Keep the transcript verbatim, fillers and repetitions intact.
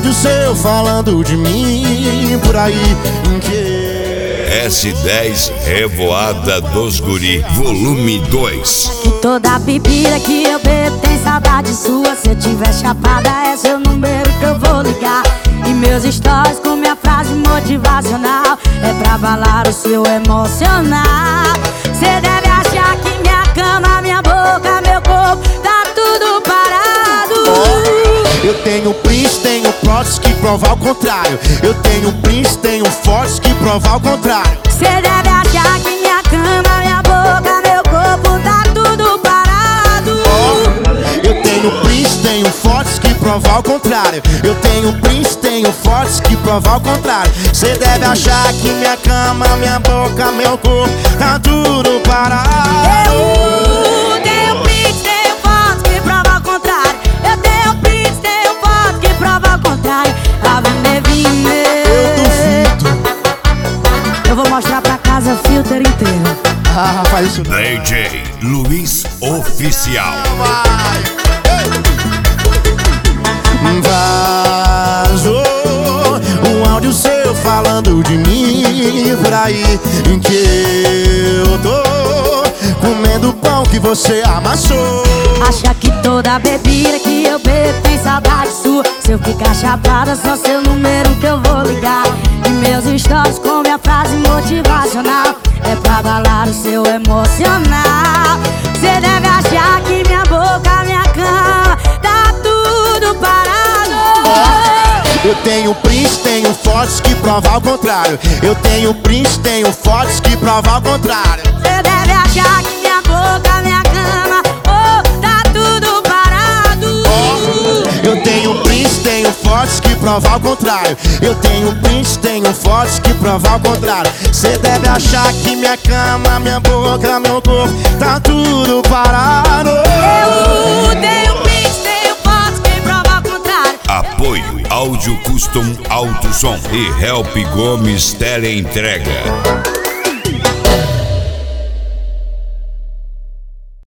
áudio seu falando de mim por aí em que S dez Revoada dos Guri, volume dois. E toda bebida que eu bebo tem saudade sua. Se eu tiver chapada é seu número que eu vou ligar. E meus stories com minha frase motivacional é pra abalar o seu emocional. Cê deve achar que minha cama, minha boca, meu corpo tá tudo parado. Eu tenho prints, tenho plots que provar o contrário. Eu tenho prints, tenho fotos que provar o contrário. Cê deve achar que minha cama, minha boca, meu corpo tá tudo parado. Oh, eu tenho prints, tenho fotos que provar o contrário. Eu tenho prints, tenho fotos que provar o contrário. Cê deve achar que minha cama, minha boca, meu corpo tá tudo parado. Eu tenho prints, tenho fotos que provar o contrário. Eu tenho prints, tenho fotos que provar o contrário. A Venevine, Eu duvido. eu vou mostrar pra casa filter inteiro. Ah, faz isso não. D J Luiz Oficial. Vazou um áudio seu falando de mim por aí em que eu tô comendo pão que você amassou. Acha que toda bebida que eu bebo tem saudade sua. Se eu ficar chapada, só seu número que eu vou ligar. E meus stories com minha frase motivacional é pra abalar o seu emocional. Cê deve achar que minha boca, minha cama tá tudo parado. Eu tenho prints, tenho fotos que provar o contrário. Eu tenho prints, tenho fotos que provar o contrário. Cê deve achar que minha boca, minha cama, oh, tá tudo parado. Oh, eu tenho prints, tenho fotos que provar o contrário. Eu tenho prints, tenho fotos que provar o contrário. Cê deve achar que minha cama, minha boca, meu corpo tá tudo parado. Eu tenho prints, tenho fotos que provar o contrário. Apoio Áudio Custom Alto Som e Help Gomes Teleentrega.